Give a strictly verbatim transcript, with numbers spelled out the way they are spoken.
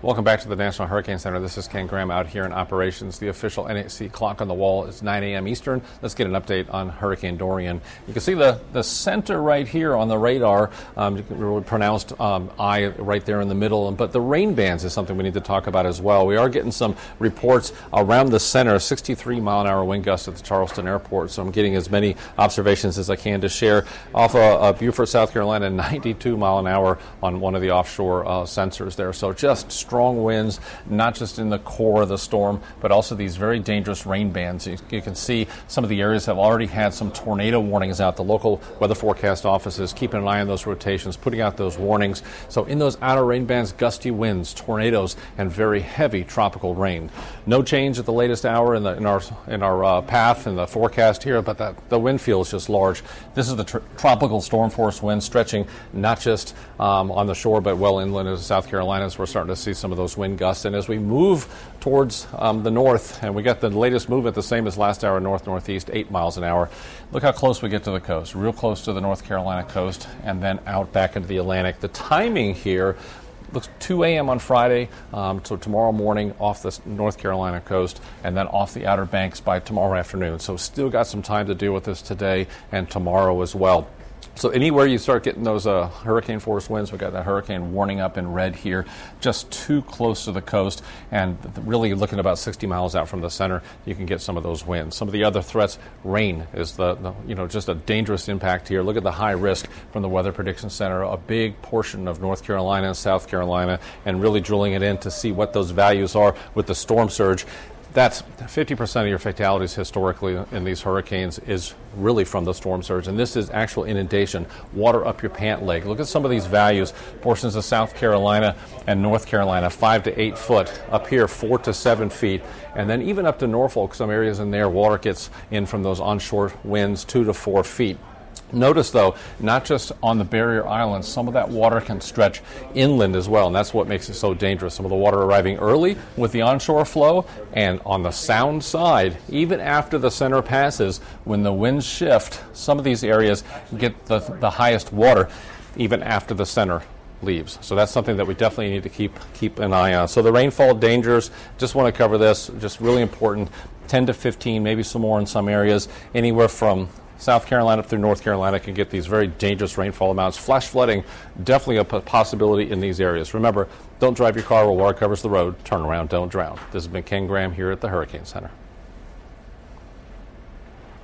Welcome back to the National Hurricane Center. This is Ken Graham out here in operations. The official N H C clock on the wall is nine a.m. Eastern. Let's get an update on Hurricane Dorian. You can see the, the center right here on the radar, um, really pronounced um, eye right there in the middle. But the rain bands is something we need to talk about as well. We are getting some reports around the center, sixty-three mile an hour wind gusts at the Charleston Airport. So I'm getting as many observations as I can to share. Off uh, uh, Beaufort, South Carolina, ninety-two mile an hour on one of the offshore uh, sensors there. So just strong winds, not just in the core of the storm, but also these very dangerous rain bands. You, you can see some of the areas have already had some tornado warnings out. The local weather forecast offices keeping an eye on those rotations, putting out those warnings. So in those outer rain bands, gusty winds, tornadoes, and very heavy tropical rain. No change at the latest hour in, the, in our in our uh, path and the forecast here, but that, the wind field is just large. This is the tr- tropical storm force wind stretching not just um, on the shore, but well inland of South Carolina. As we're starting to see some of those wind gusts. And as we move towards um, the north, and we got the latest movement the same as last hour, north-northeast, eight miles an hour. Look how close we get to the coast, real close to the North Carolina coast, and then out back into the Atlantic. The timing here looks two a.m. on Friday, um, so tomorrow morning off the North Carolina coast, and then off the Outer Banks by tomorrow afternoon. So still got some time to deal with this today and tomorrow as well. So anywhere you start getting those uh, hurricane force winds, we've got that hurricane warning up in red here, just too close to the coast, and really looking about sixty miles out from the center, you can get some of those winds. Some of the other threats, rain is the, the you know just a dangerous impact here. Look at the high risk from the Weather Prediction Center, a big portion of North Carolina and South Carolina, and really drilling it in to see what those values are with the storm surge. That's fifty percent of your fatalities historically in these hurricanes is really from the storm surge. And this is actual inundation, water up your pant leg. Look at some of these values. Portions of South Carolina and North Carolina, five to eight foot. Up here, four to seven feet. And then even up to Norfolk, some areas in there, water gets in from those onshore winds, two to four feet. Notice, though, not just on the barrier islands, some of that water can stretch inland as well, and that's what makes it so dangerous. Some of the water arriving early with the onshore flow, and on the sound side, even after the center passes, when the winds shift, some of these areas get the, the highest water even after the center leaves. So that's something that we definitely need to keep keep an eye on. So the rainfall dangers, just want to cover this, just really important, ten to fifteen, maybe some more in some areas, anywhere from South Carolina up through North Carolina can get these very dangerous rainfall amounts. Flash flooding, definitely a possibility in these areas. Remember, don't drive your car while water covers the road. Turn around, don't drown. This has been Ken Graham here at the Hurricane Center.